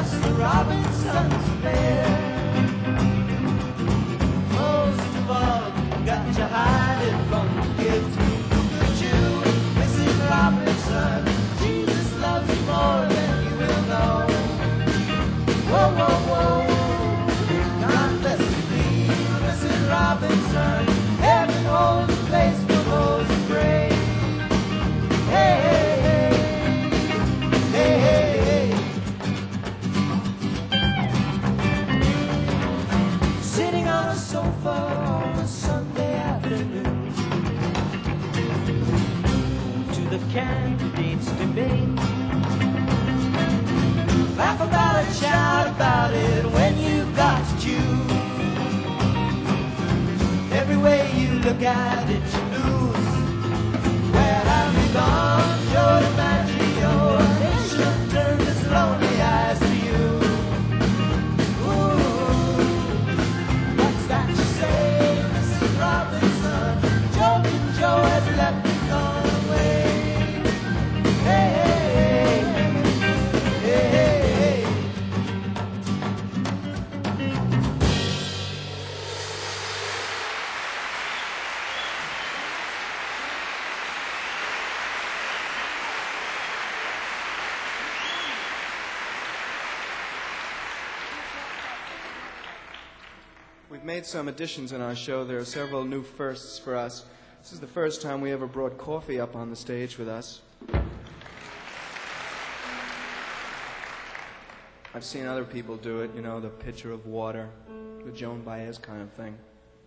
Mr. Robinson's affair. Most of all, you got to hide it from the kids. Could you, Mrs. Robinson? Jesus loves you more than you will know. Whoa, whoa, whoa. God bless you, please, Mrs. Robinson. Heaven holds a place for those who pray. Hey, hey, hey, hey, hey, hey. Sitting on a sofa on a Sunday afternoon, to the candidates' debate. Laugh about it, shout about it when you've got to choose. Every way you look at it, you lose. Where have you gone, Joe DiMaggio? They should turn this lonely eyes to you. Ooh, what's that you say, Mrs. Robinson? Joe has left and gone away. Hey, hey, hey, hey, hey. We've made some additions in our show. There are several new firsts for us. This is the first time we ever brought coffee up on the stage with us. I've seen other people do it, you know, the pitcher of water, the Joan Baez kind of thing.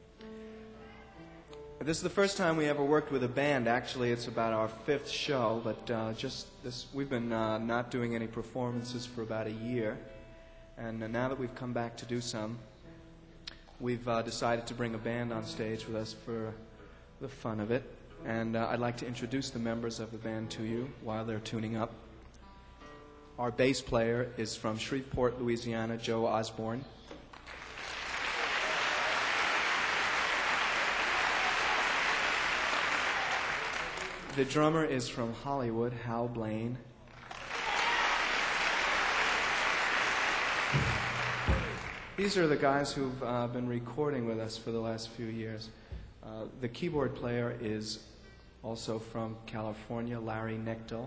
This is the first time we ever worked with a band. Actually, it's about our 5th show, but we've been not doing any performances for about a year. And now that we've come back to do some, we've decided to bring a band on stage with us for the fun of it. And I'd like to introduce the members of the band to you while they're tuning up. Our bass player is from Shreveport, Louisiana, Joe Osborne. The drummer is from Hollywood, Hal Blaine. These are the guys who've been recording with us for the last few years. The keyboard player is also from California, Larry Knechtel.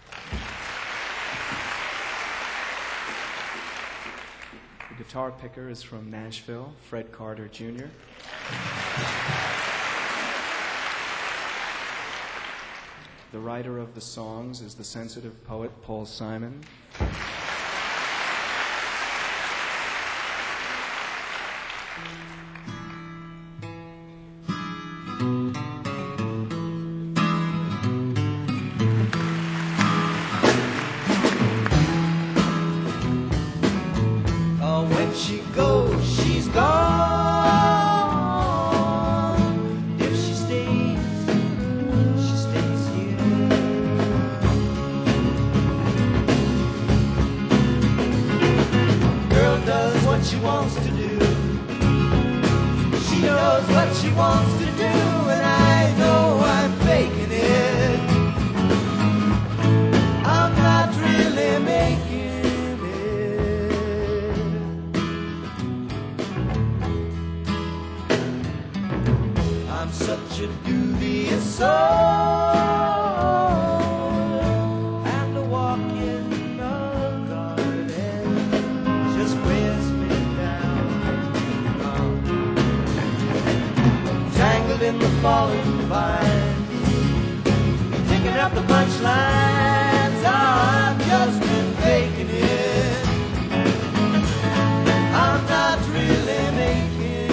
The guitar picker is from Nashville, Fred Carter Jr. The writer of the songs is the sensitive poet Paul Simon. When she goes, she's gone. If she stays here. Girl does what she wants to do. She knows what she wants to do, and I know I'm faking it. I'm not really making such a dubious soul, and to walk in the garden just wears me down. Tangled in the fallen vines, picking up the punchlines. I've just been faking it. I'm not really making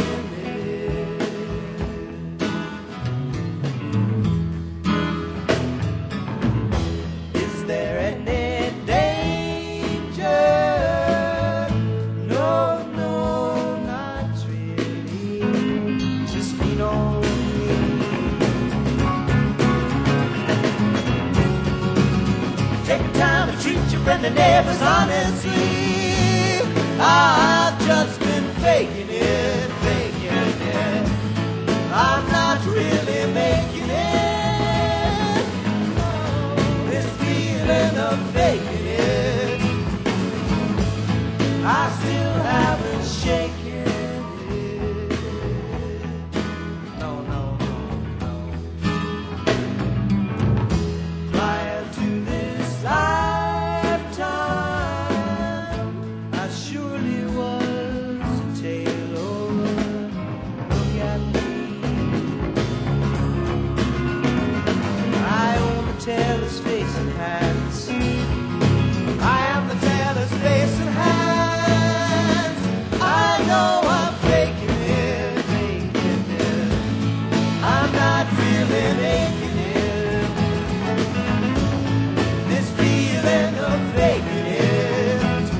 and the neighbors honestly. I've just been faking it, faking it. I'm not really making it. This feeling of faking it. I still haven't shaken it. No, no, no, no. Prior to this lifetime, I surely was a tailor. Look at me. I own the tailor's face and hands. I am the tailor's face and hands. I know I'm faking it, faking it. I'm not feeling aching it. This feeling of faking it,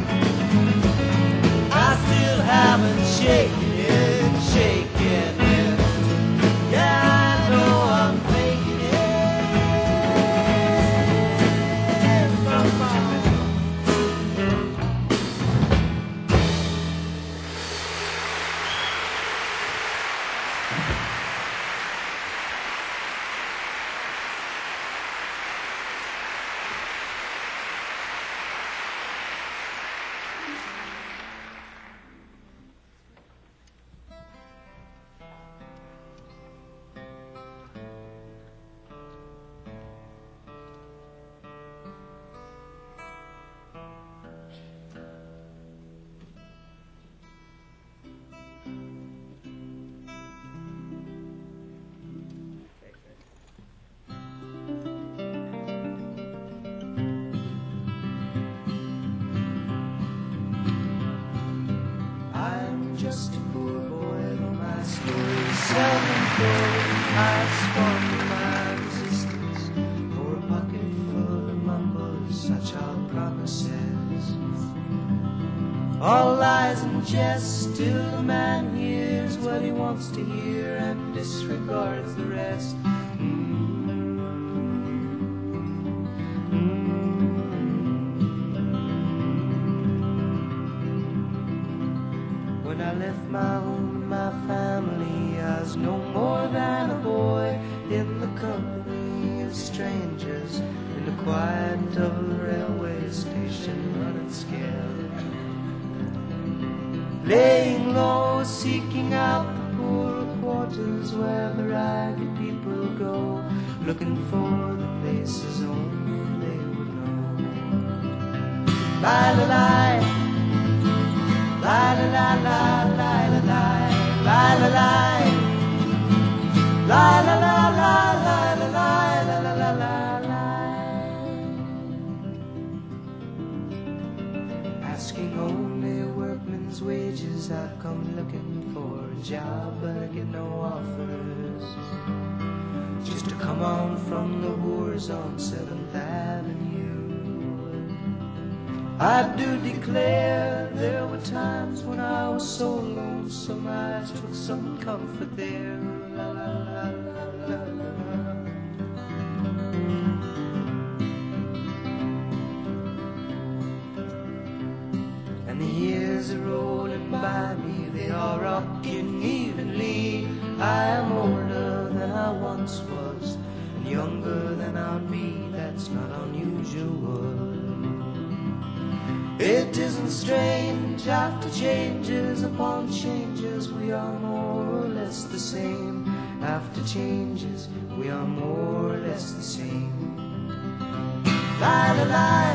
I still haven't shaken it, shaken it. Yeah, I know I'm faking it. I'm just a poor boy, though my story's self-employed. I've squandered my resistance for a bucket full of mumbles, such are promises. All lies and jest, till the man hears what he wants to hear and disregards the rest. When I left my home and my family, I was no more than a boy in the company of strangers, in the quiet of the railway station, running scared, laying low, seeking out the poorer quarters where the ragged people go, looking for the places only they would know. Lie, lie, lie. La la la la la la la la la la la la la la la la la la la. Asking only workmen's wages, I've come looking for a job, but I get no offers. Just to come on from the wars on 7th Avenue. I do declare there were times when I was so lonesome I took some comfort there. La, la, la, la, la, la. And the years are rolling by me, they are rocking evenly. I am older than I once was, and younger than I'll be, that's not unusual. It isn't strange, after changes upon changes, we are more or less the same. After changes, we are more or less the same. La la la,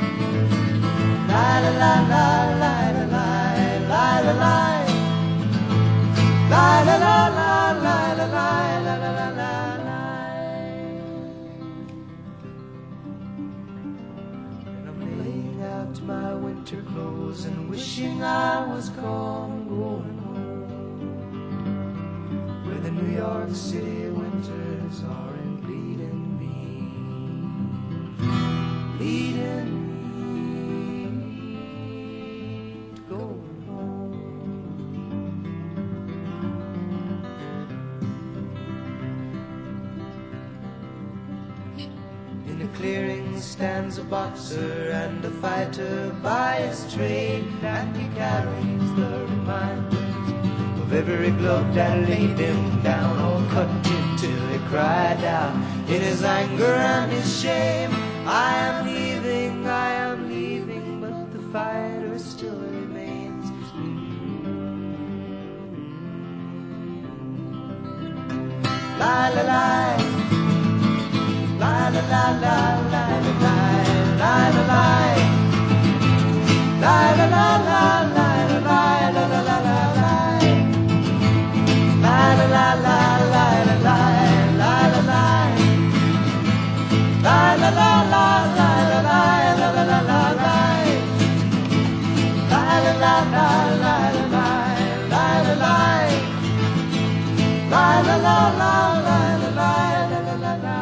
la la la la la la la la la la la la la la la la la la la. My winter clothes and wishing I was gone, going home, where the New York City winters aren't bleeding me, leading me to go home. In a clearing stands a boxer and a fighter by his trade, and he carries the reminders of every glove that laid him down or cut him till he cried out in his anger and his shame. I am leaving, but the fighter still remains. la la la, la la la la la la la la la, la la la la la la la la la la la, la la la la la la la la la la. La la la la la la la la la la la la, la la la la la la la la la la, la la la la la la la la la.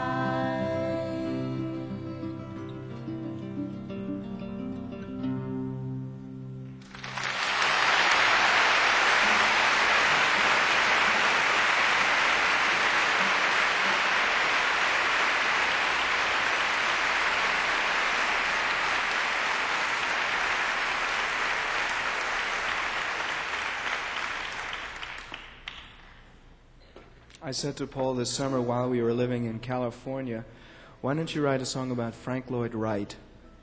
I said to Paul this summer while we were living in California, why don't you write a song about Frank Lloyd Wright?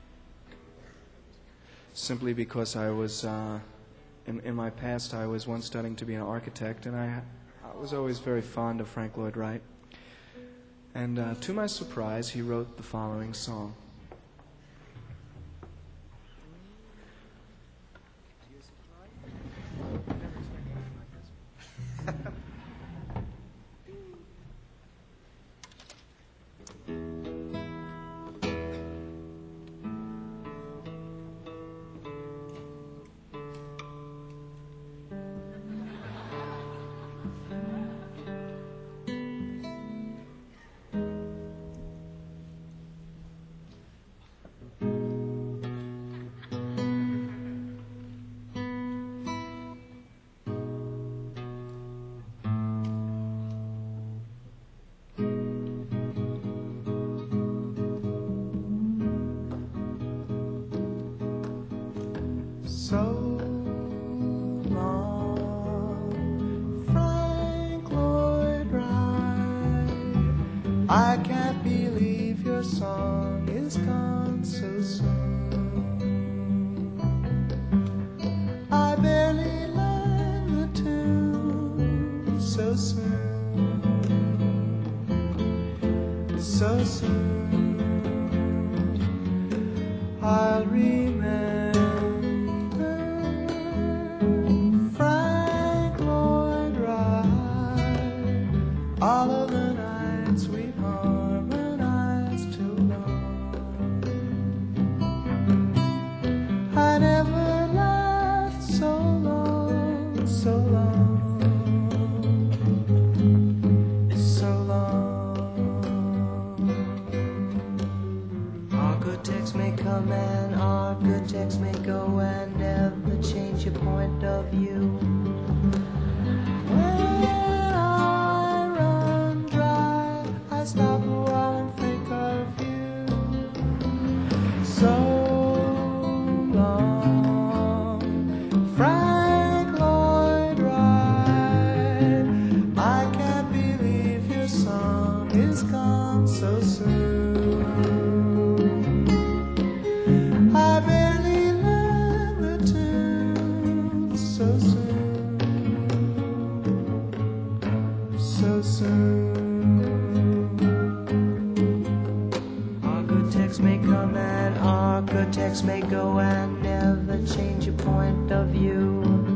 Simply because I was, in my past, I was once studying to be an architect, and I was always very fond of Frank Lloyd Wright. And to my surprise, he wrote the following song. So long, Frank Lloyd Wright. I can't believe your song is gone so soon. I barely learned the tune so soon, so soon. I'll remember all of the nights we've harmonized too long. I never laughed so long, so long, so long. Architects may come and architects may go and never change your point of view. Stop a while and think of you. So long, Frank Lloyd Wright. I can't believe your song is gone so soon. I barely learned the tune so soon, so soon. Architects may come and architects may go and never change your point of view.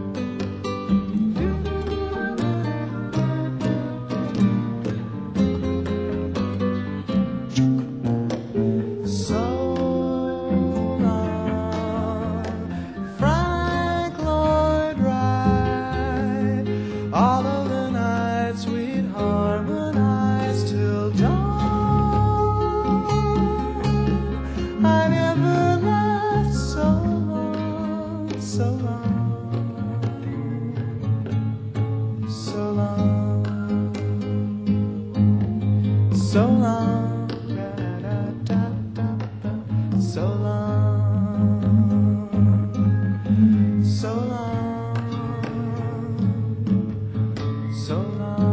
So long, Frank Lloyd Wright. All of the nights we'd harmonize till dawn. I never laughed so long, so long, so long, so long, da-da-da-da-da, so long, so long, so long.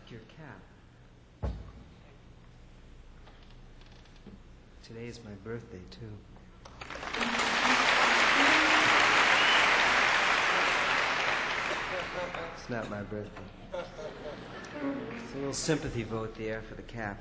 like your cap. Today is my birthday, too. It's not my birthday. It's a little sympathy vote there for the cap.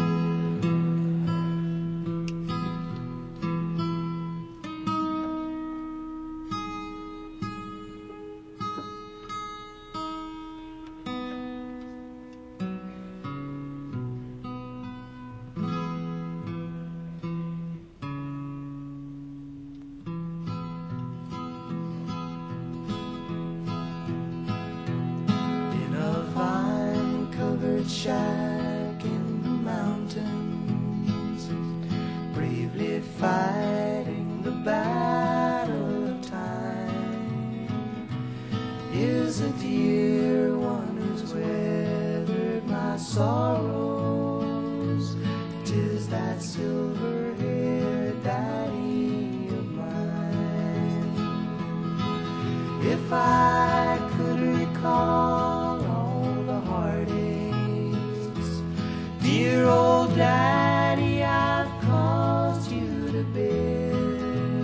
Shack in the mountains, bravely fighting the battle of time, is a dear one who's weathered my sorrows. 'Tis that silver-haired daddy of mine. If I could recall all the heartaches, dear old daddy, I've caused you to bear.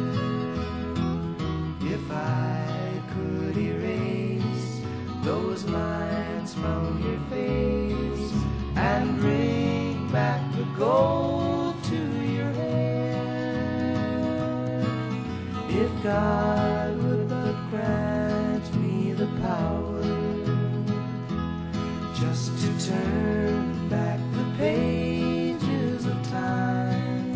If I could erase those lines from your face and bring back the gold to your hair, if God would but grant me the power just to turn back the pages of time,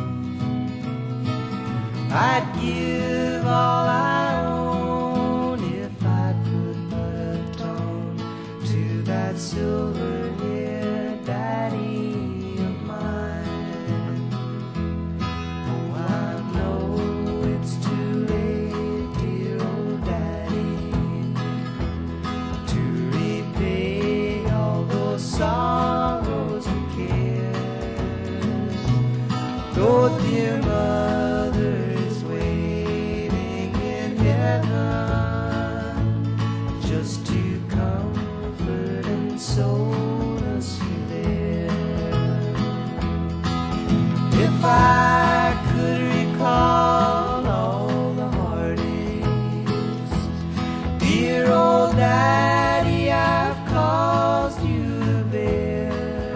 I'd give all I own if I could but atone to that silver-haired daddy of mine. Oh, I know it's too late, dear old daddy, to repay all those sorrows and cares. Though dear mother is waiting in heaven just to comfort and solace you there. If I could recall all the heartaches, dear old daddy, I've caused you to bear.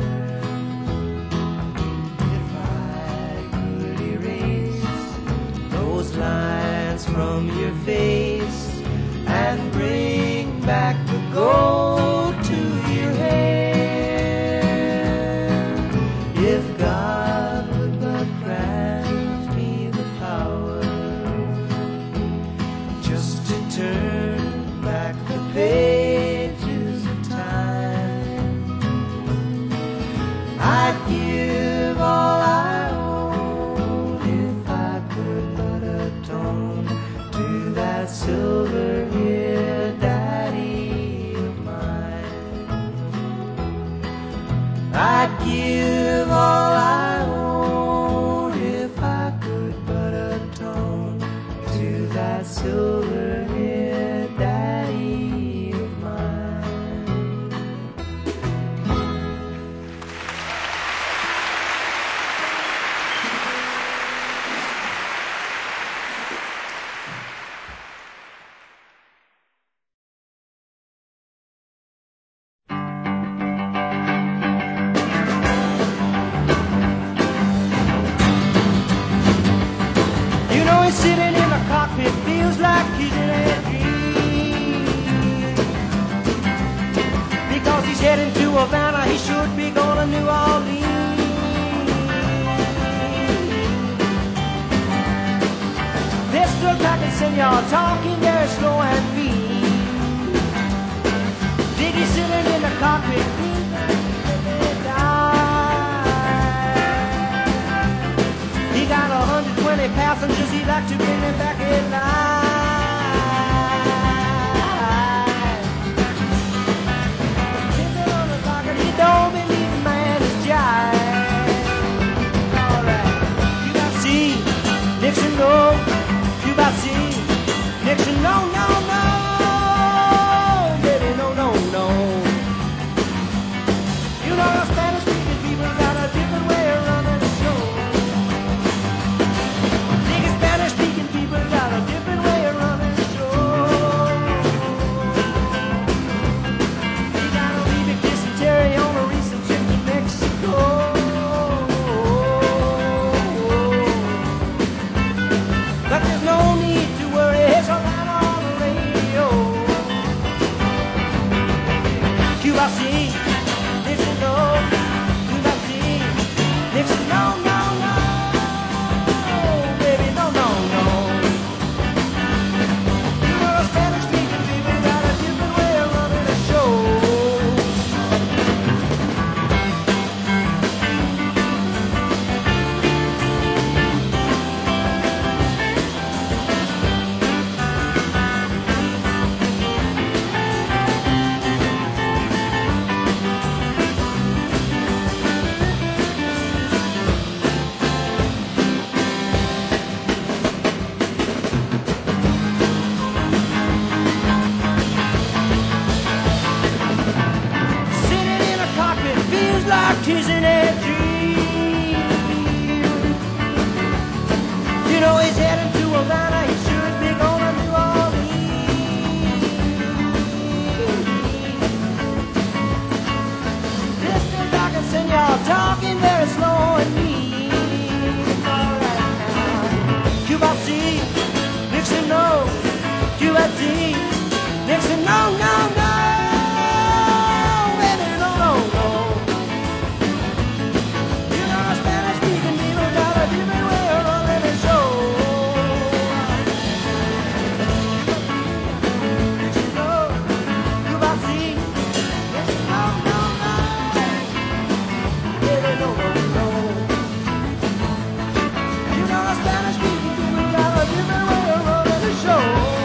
If I could erase those lines from your face and bring back the gold to your hair, if God would but grant me the power just to turn back the pages of time, I'd give all I own if I could but atone to that silver-haired daddy of mine. I'd give all I own if I could but atone to that silver-haired daddy of mine. You know he's sitting in the cockpit, feels like he's in a dream, because he's heading to Havana, he should be going to New Orleans. They're still talking, senor, talking very slow and mean. Diggy's sitting in the cockpit, feels like he's die. He got 120 passengers, he'd like to bring them back in line. Sitting on the docket, he don't believe the man is jive. Alright, Cuba C, Nixon no, Cuba C, Nixon no, no, no, baby no, no, no. liberty. Nixon, no, no, no, baby, no, no, no. You know a Spanish-speaking people got a different way of running the show. Did you know Cuba see? Nixon, no, no, no, baby, no, no, no. You know a Spanish-speaking people got a different way of running the show.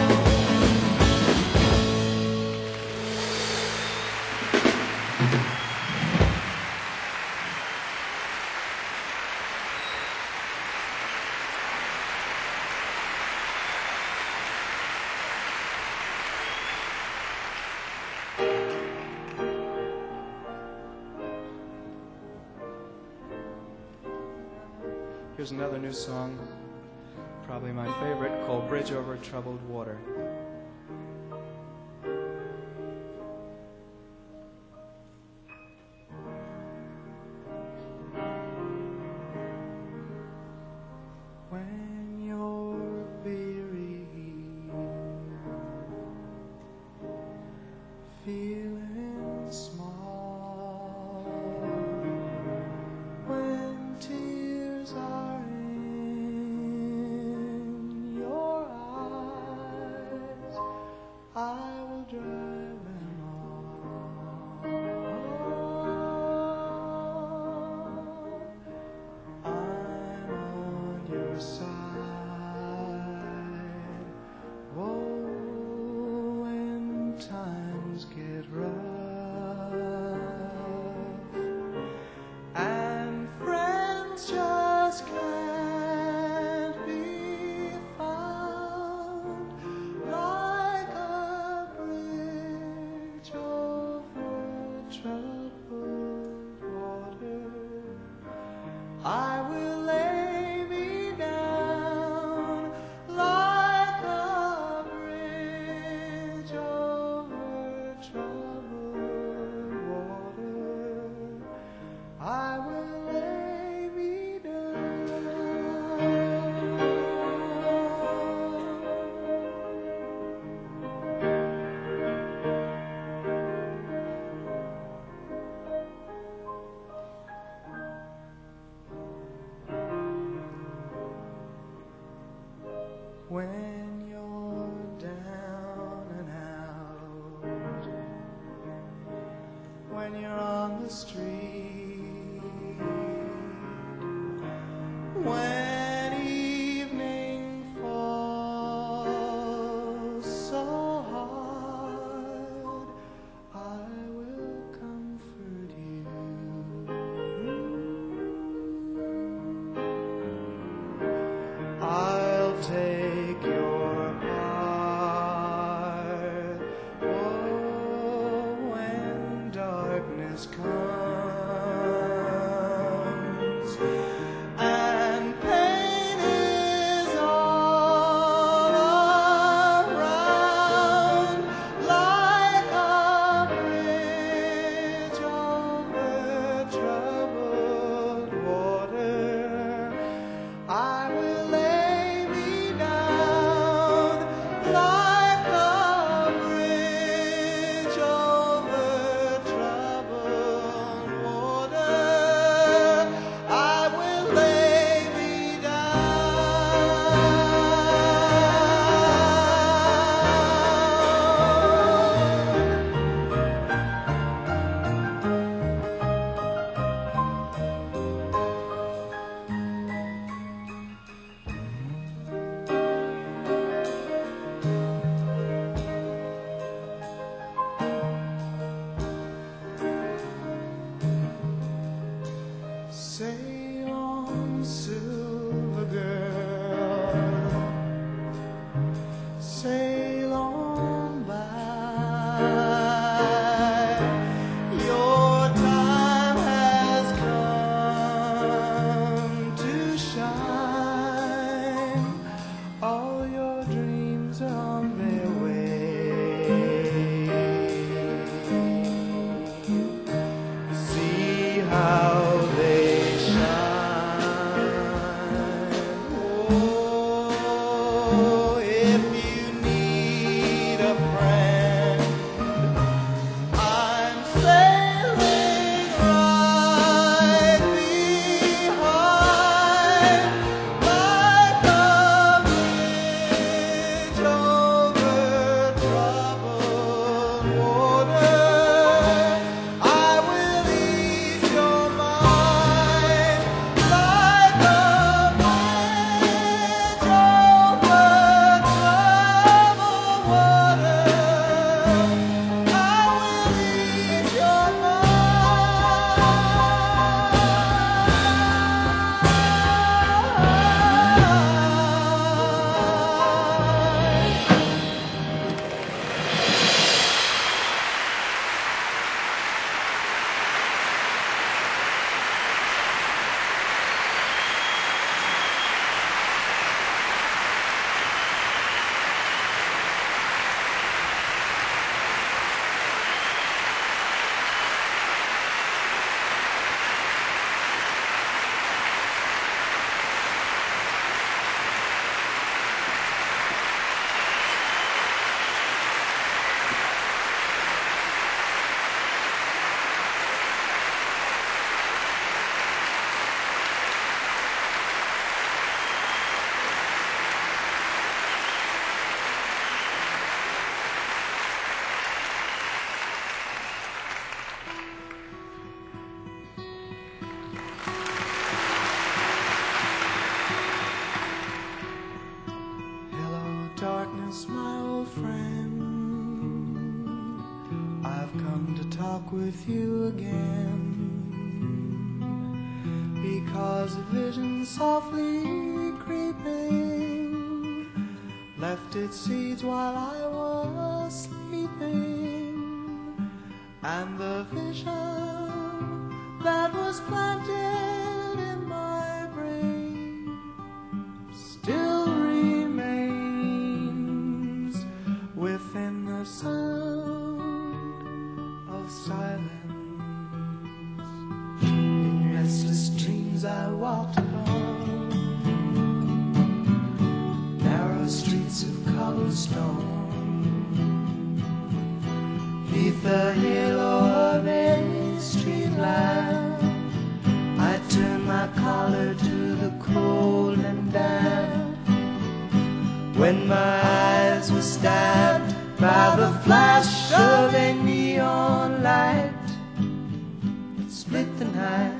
Here's another new song, probably my favorite, called Bridge Over Troubled Water. When you're weary, feeling small, when tears are in your eyes, darkness, my old friend, I've come to talk with you again, because a vision softly creeping left its seeds while I was sleeping, and the vision that was planted in my brain still remains within the sound of silence. In restless dreams I walked along narrow streets of cobblestone, neath the halo of a street lamp. I turned my collar to the cold and damp, when my eyes were stabbed by the flash of a neon light that split the night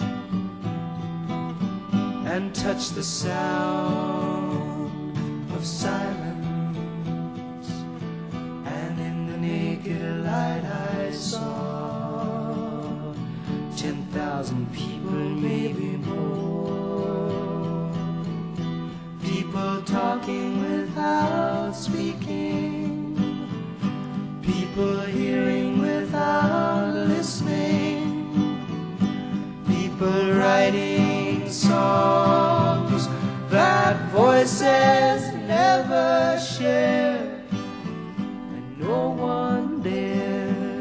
and touched the sound of silence. And in the naked light I saw 10,000 people, maybe more, people talking without speaking, people hearing without listening, people writing songs that voices never share, and no one dare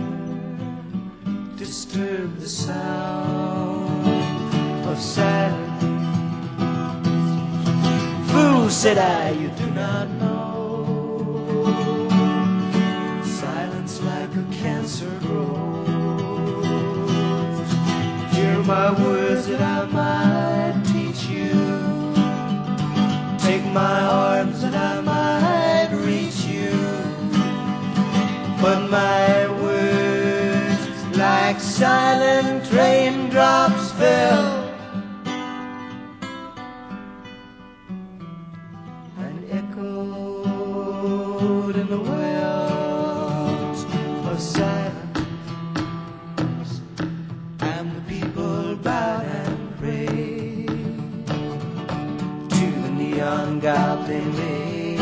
disturb the sound of silence. Fool, said I, you do not know, silence like a cancer grows. Hear my words that I might teach you, take my arms that I might reach you, but my words like silent raindrops fell and echoed in the wells of silence, and the people bowed and prayed to the neon god they made,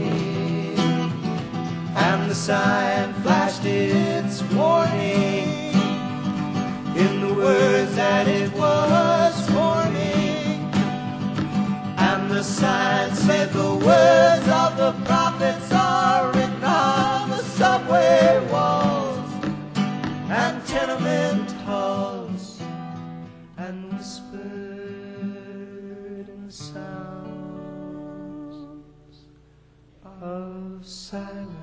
and the sign flashed its warning in the words that it was forming, and the sign said the words of the prophets are written on the subway walls and tenement halls, and whispered in the sounds of silence.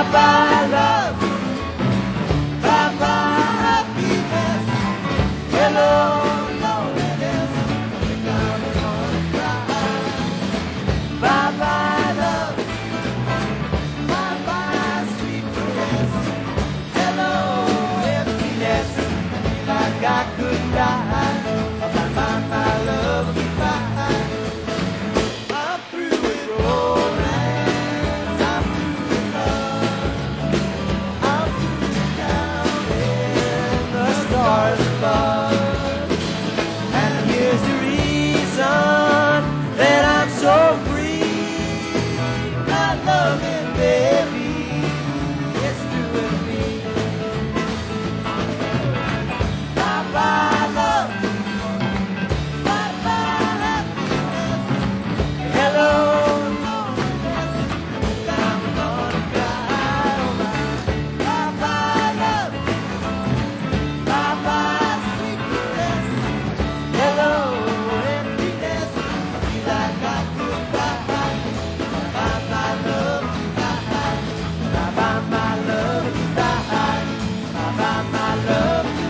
Bye-bye love, bye-bye happiness, hello loneliness, think I'm gonna cry. Bye-bye love, bye-bye sweet caress, hello emptiness, feel like I could die. Bye-bye my love, goodbye. I'm through with romance, I'm through with love, I'm through with counting the stars above. And here's the reason that I'm so free. My loving baby is through with me. Bye-bye love, bye-bye happiness, hello loneliness, I'm gonna cry. Bye-bye love, bye-bye sweet caress, hello emptiness, feel like I could die. Bye-bye my love, goodbye. Bye-bye my love, goodbye. Bye-bye my love, goodbye.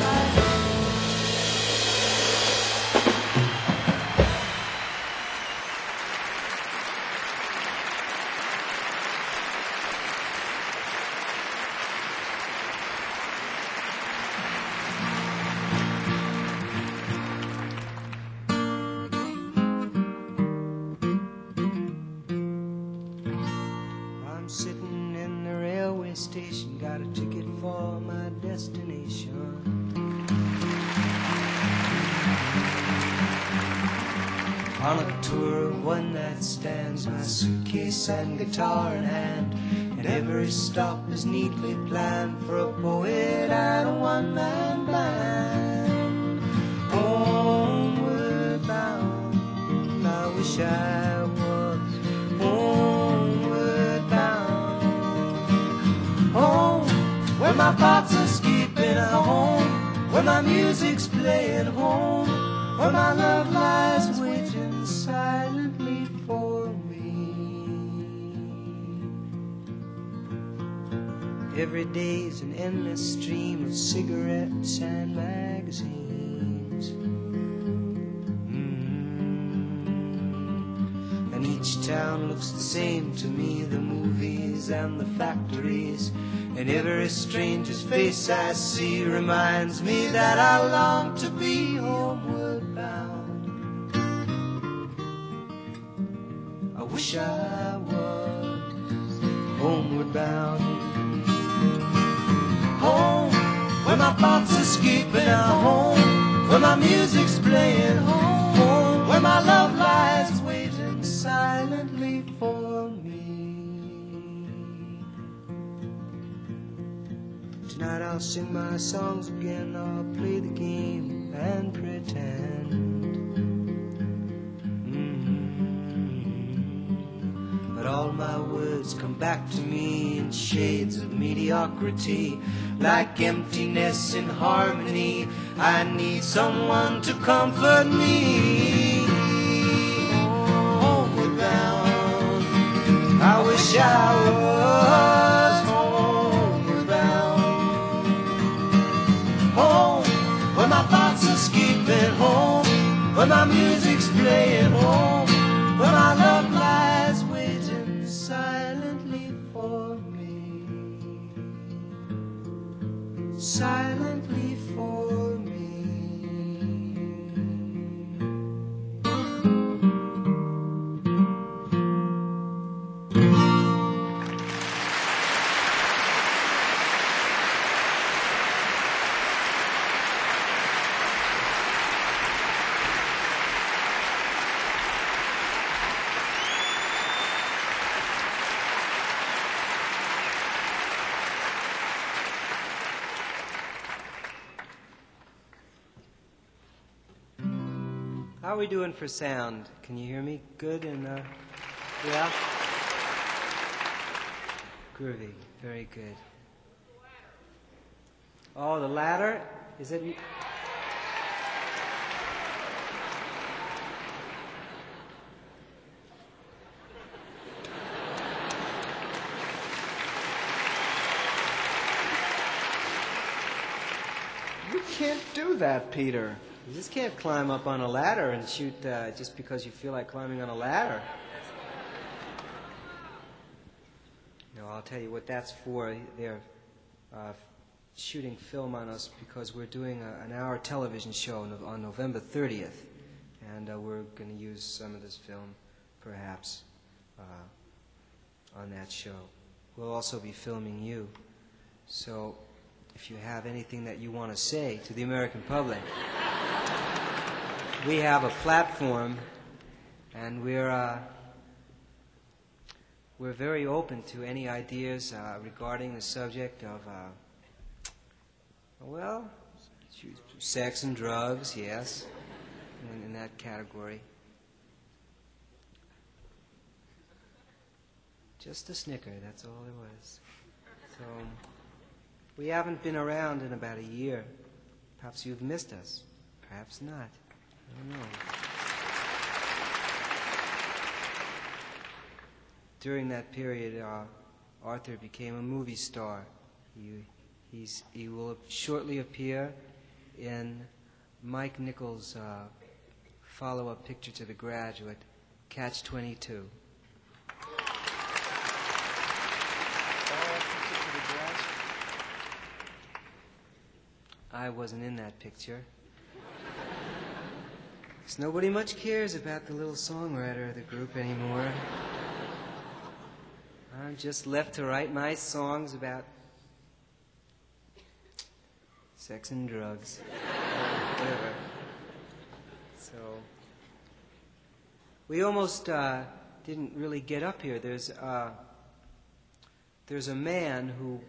I'm sitting in the railway station, got a ticket for my destination. On a tour of one night stands, my suitcase and guitar in hand, and every stop is neatly planned for a poet and a one-man band. Homeward bound, I wish I was homeward bound. Home, where my thoughts are skipping, home, where my music's playing, home, where my love lies waiting silently for me. Every day's an endless stream of cigarettes and magazines. And each town looks the same to me, the movies and the factories. And every stranger's face I see reminds me that I long to be homeward bound. I wish I was homeward bound. Home, where my thoughts are escaping, home, where my music's playing, home, where my love lies waiting silently for me. Tonight I'll sing my songs again, I'll play the game and pretend. But all my words come back to me in shades of mediocrity, like emptiness in harmony. I need someone to comfort me. Homeward bound, I wish I was homeward bound. Home, where my thoughts are escaping, home, where my music's playing, home, where my love lies waiting silently for me, silently for me. How are we doing for sound? Can you hear me good? And yeah? Groovy. Very good. Oh, the ladder? Is it... can't do that, Peter. You just can't climb up on a ladder and shoot just because you feel like climbing on a ladder. No, I'll tell you what that's for. They're shooting film on us because we're doing an hour television show on November 30th. And we're going to use some of this film, perhaps, on that show. We'll also be filming you. So if you have anything that you want to say to the American public, we have a platform, and we're very open to any ideas regarding the subject of, well, sex and drugs, yes, in that category. Just a snicker, that's all it was. So, we haven't been around in about a year. Perhaps you've missed us. Perhaps not. I don't know. During that period, Arthur became a movie star. He will shortly appear in Mike Nichols' follow-up picture to The Graduate, Catch-22. I wasn't in that picture. 'Cause nobody much cares about the little songwriter of the group anymore. I'm just left to write nice songs about sex and drugs. Whatever. So, we almost didn't really get up here. There's a man who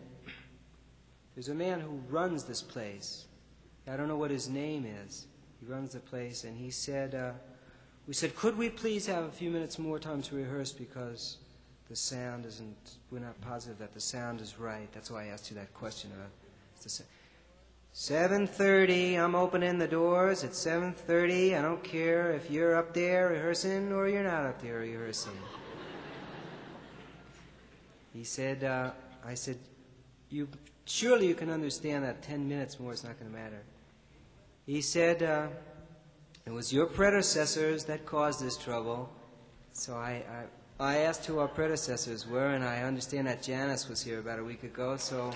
runs this place. I don't know what his name is. He runs the place, and he said, we said, could we please have a few minutes more time to rehearse because the sound isn't, we're not positive that the sound is right. That's why I asked you that question about 7:30, I'm opening the doors at 7:30. I don't care if you're up there rehearsing or you're not up there rehearsing. He said, I said, surely you can understand that 10 minutes more is not going to matter. He said, it was your predecessors that caused this trouble. So I asked who our predecessors were, and I understand that Janice was here about a week ago, so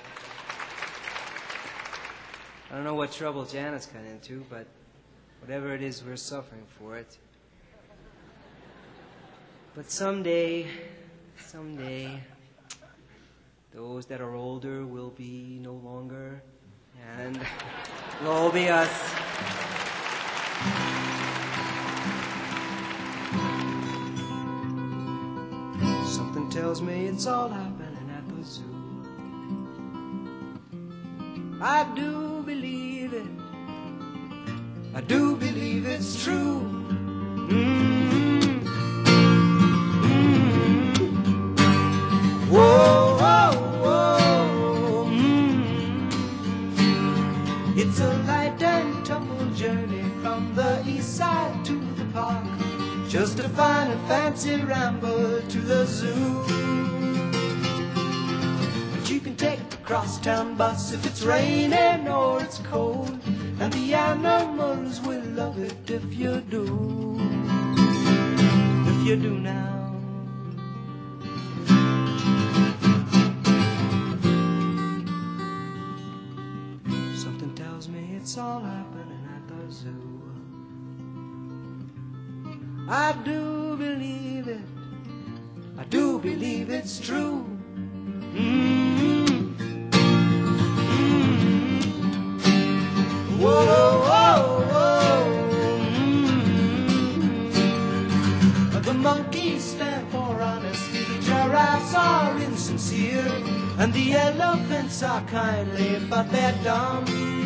I don't know what trouble Janice got into, but whatever it is, we're suffering for it. But someday, those that are older will be no longer, and it'll all be us. Something tells me it's all happening at the zoo. I do believe it. I do believe it's true. Mm-hmm. Mm-hmm. Whoa, whoa, whoa. Mm-hmm. It's a light and tumble journey from the east side to the park. Just a fine and fancy ramble to the zoo. But you can take the crosstown bus if it's raining or it's cold, and the animals will love it if you do. If you do now. Something tells me it's all happening at the zoo. I do believe it. I do believe it's true. Mm-hmm. Mm-hmm. Whoa, whoa, whoa. Mm-hmm. The monkeys stand for honesty, the giraffes are insincere, and the elephants are kindly, but they're dumb.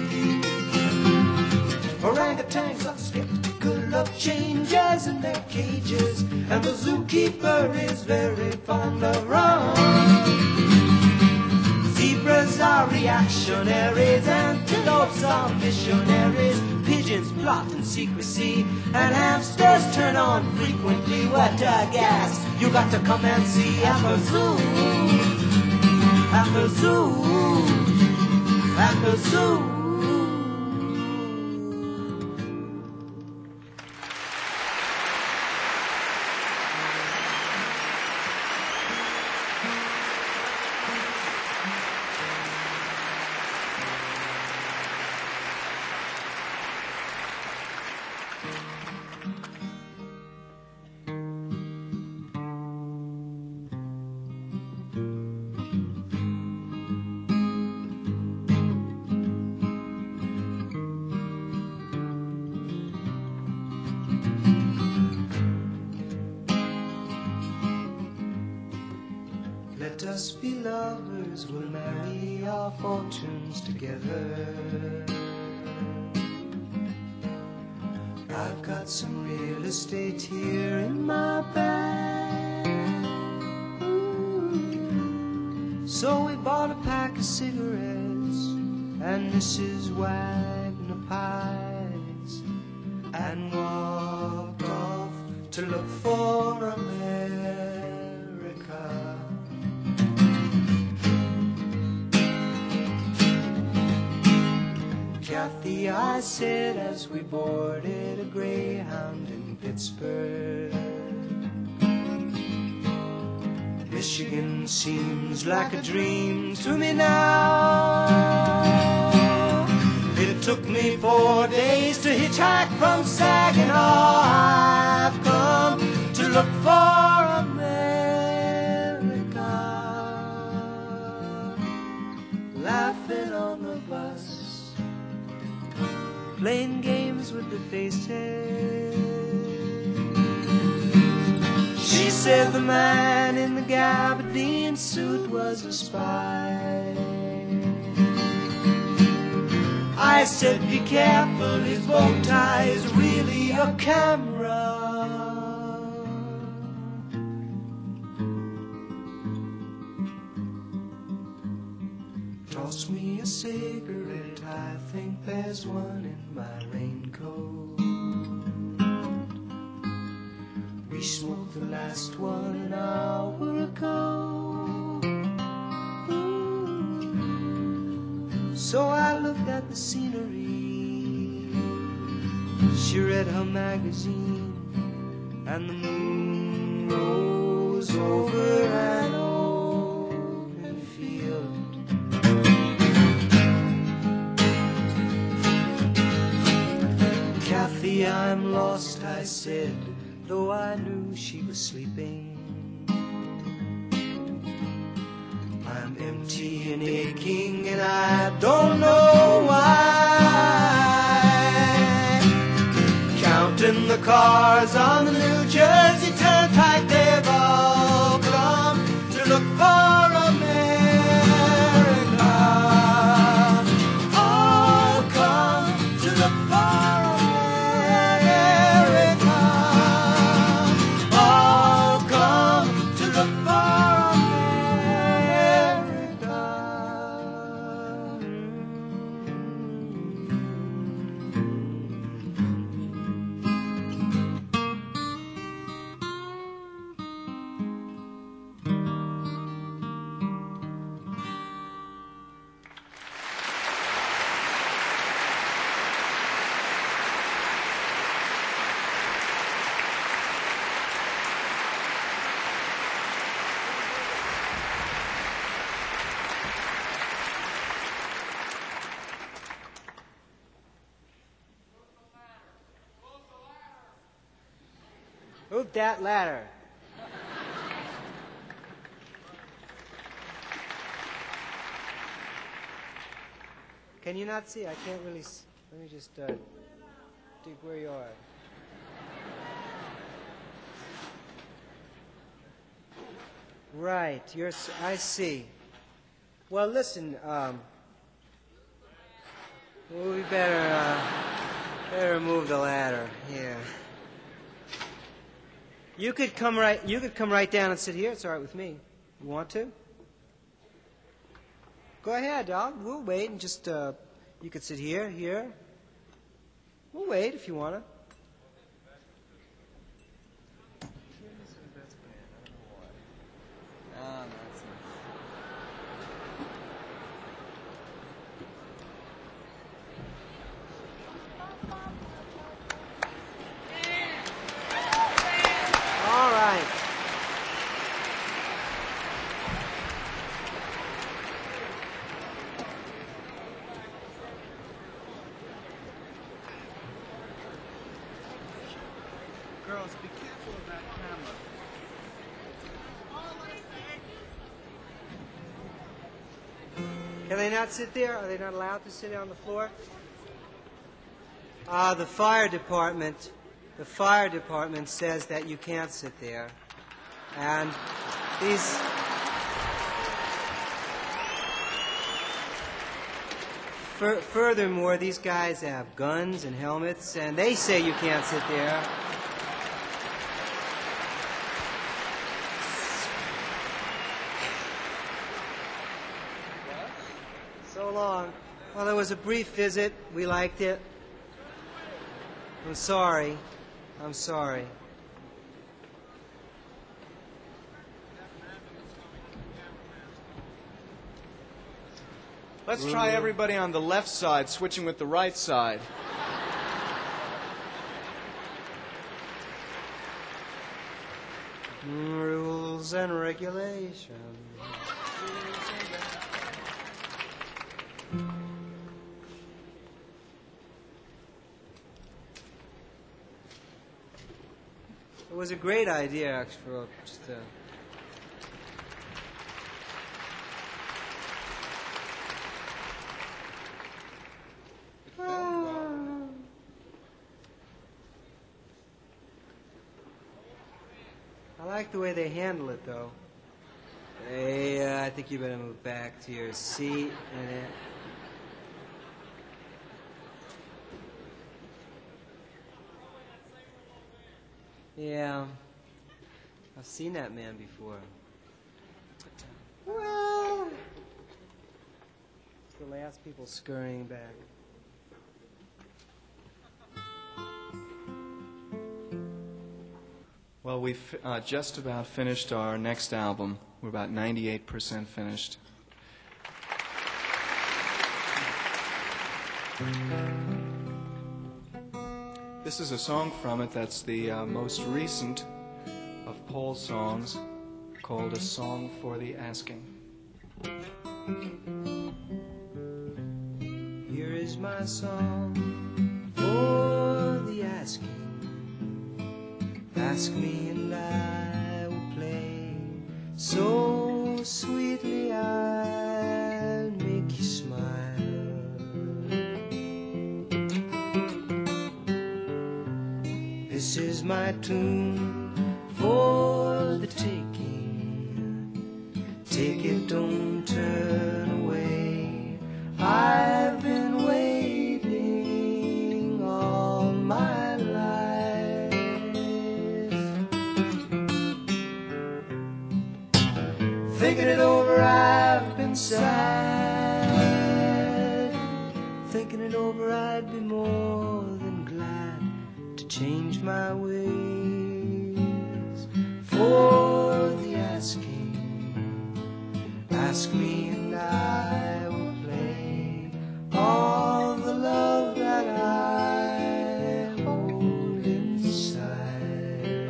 Orangutans are skeptical of changes in their cages, and the zookeeper is very fond of rum. Zebras are reactionaries, antelopes are missionaries, pigeons plot in secrecy, and hamsters turn on frequently. What a gas! You got to come and see at the zoo, at the zoo, at the zoo. us be lovers, we'll marry our fortunes together. I've got some real estate here in my bag. Ooh. So we bought a pack of cigarettes and Mrs. Wagner pies and walked off to look for America. Kathy, I said as we boarded a Greyhound in Pittsburgh, Michigan seems like a dream to me now. It took me 4 days to hitchhike from Saginaw. I've come to look for America. Laughing on the bus, playing games with the faces. She said the man in the gabardine suit was a spy. I said, be careful, his bow tie is really a camera. Toss me a cigarette, I think there's one in my raincoat. We smoked the last one an hour ago. So I looked at the scenery. She read her magazine, and the moon rose over an open field. Kathy, I'm lost, I said, though I knew she was sleeping. I'm empty and aching, and I don't know why. Counting the cars on the New Jersey Turnpike, they've all come to look for America. All come to look for America. All come to look for Move that ladder. Can you not see? I can't really see. Let me just dig where you are. Right. I see. Well, listen. We better move the ladder. Yeah. You could come right down and sit here. It's all right with me. You want to? Go ahead, we'll wait and just you could sit here. We'll wait if you want to. All right. Girls, be careful of that camera. Can they not sit there? Are they not allowed to sit on the floor? The fire department says that you can't sit there. And Furthermore, these guys have guns and helmets, and they say you can't sit there. So long. Well, it was a brief visit. We liked it. I'm sorry. I'm sorry. Let's try everybody on the left side switching with the right side. Rules and regulations. It was a great idea, actually. I like the way they handle it, though. Hey, I think you better move back to your seat. Yeah, I've seen that man before. Well, it's the last people scurrying back. Well, we've just about finished our next album. We're about 98% finished. This is a song from it that's the most recent of Paul's songs, called A Song for the Asking. Here is my song for the asking. Ask me and I will play so sweetly I'll make you smile. This is my tune for the taking. Take it, don't turn away. I've been waiting all my life. Thinking it over, I've been sad. Thinking it over, I'd be more than glad to change my ways for the asking. Ask me and I will play all the love that I hold inside.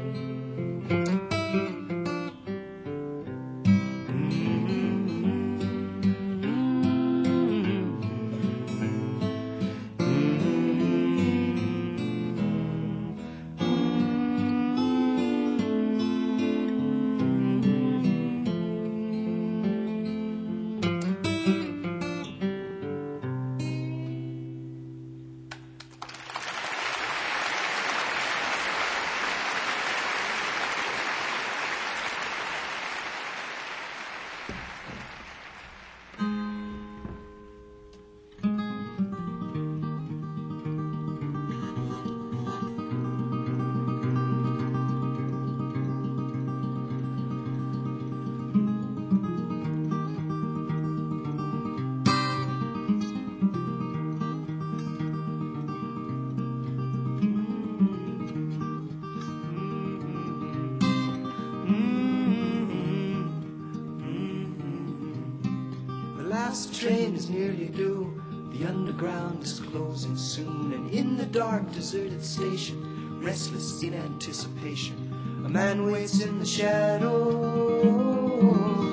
The last train is nearly due. The underground is closing soon, and in the dark, deserted station, restless in anticipation, a man waits in the shadows.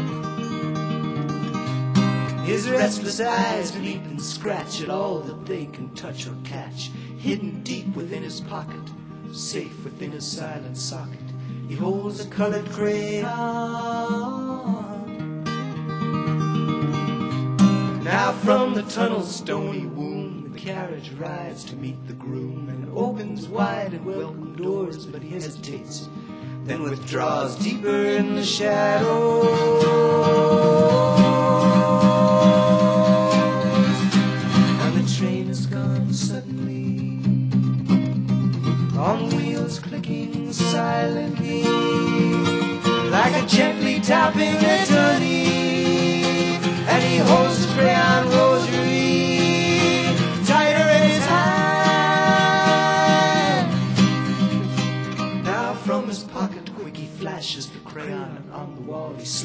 His restless eyes leap and scratch at all that they can touch or catch. Hidden deep within his pocket, safe within his silent socket, he holds a colored crayon. Now from the tunnel's stony womb, the carriage rides to meet the groom, and opens wide and welcome doors, but hesitates, then withdraws deeper in the shadows.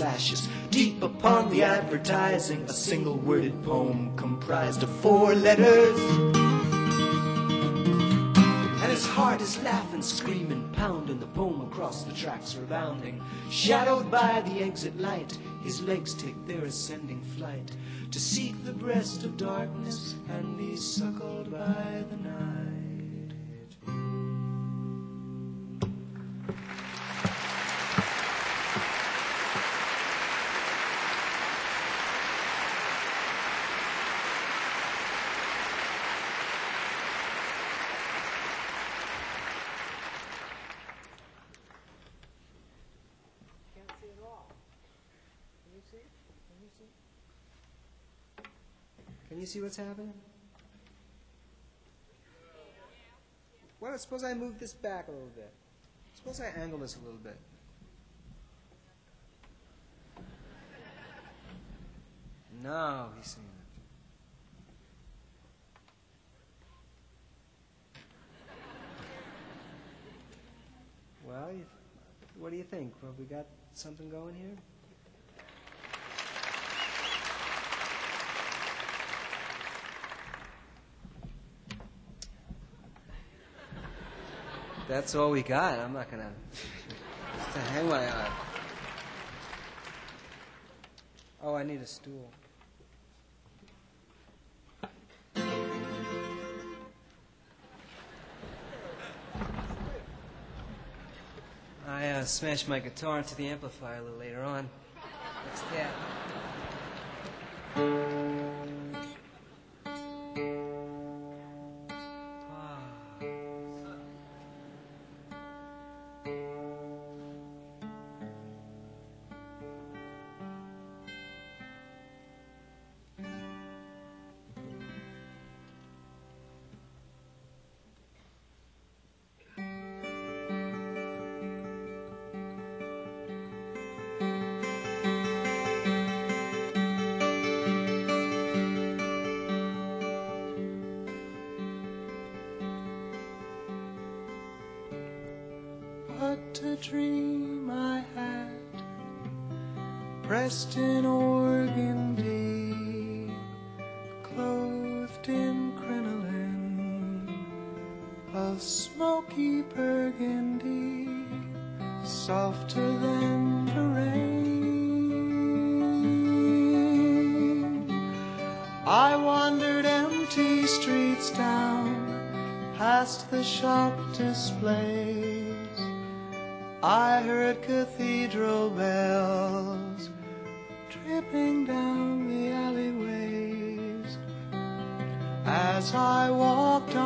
flashes. Deep upon the advertising, a single-worded poem comprised of 4 letters. And his heart is laughing, screaming, pounding, the poem across the tracks rebounding. Shadowed by the exit light, his legs take their ascending flight to seek the breast of darkness and be suckled by the night. Can you see what's happening? Well, suppose I move this back a little bit. Suppose I angle this a little bit. No, he's seeing it. Well, what do you think? Have we got something going here? That's all we got. I'm not gonna hang my eye. Oh, I need a stool. I smashed my guitar into the amplifier a little later on. What's that? What a dream I had, pressed in organdy, clothed in crinoline of smoky burgundy, softer than the rain. I wandered empty streets down, past the shop displays. I heard cathedral bells tripping down the alleyways. As I walked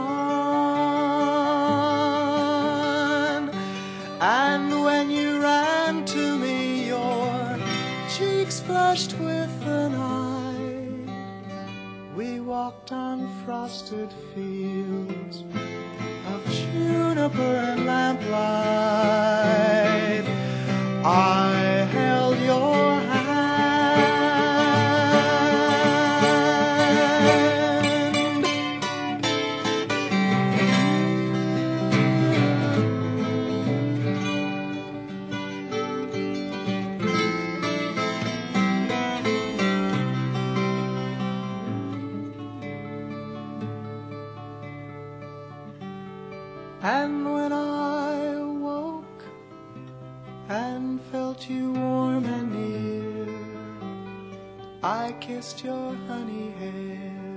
on, and when you ran to me, your cheeks flushed with the night. We walked on frosted fields of juniper and lamplight. I held your hand. And when I awoke and felt you warm and near, I kissed your honey hair.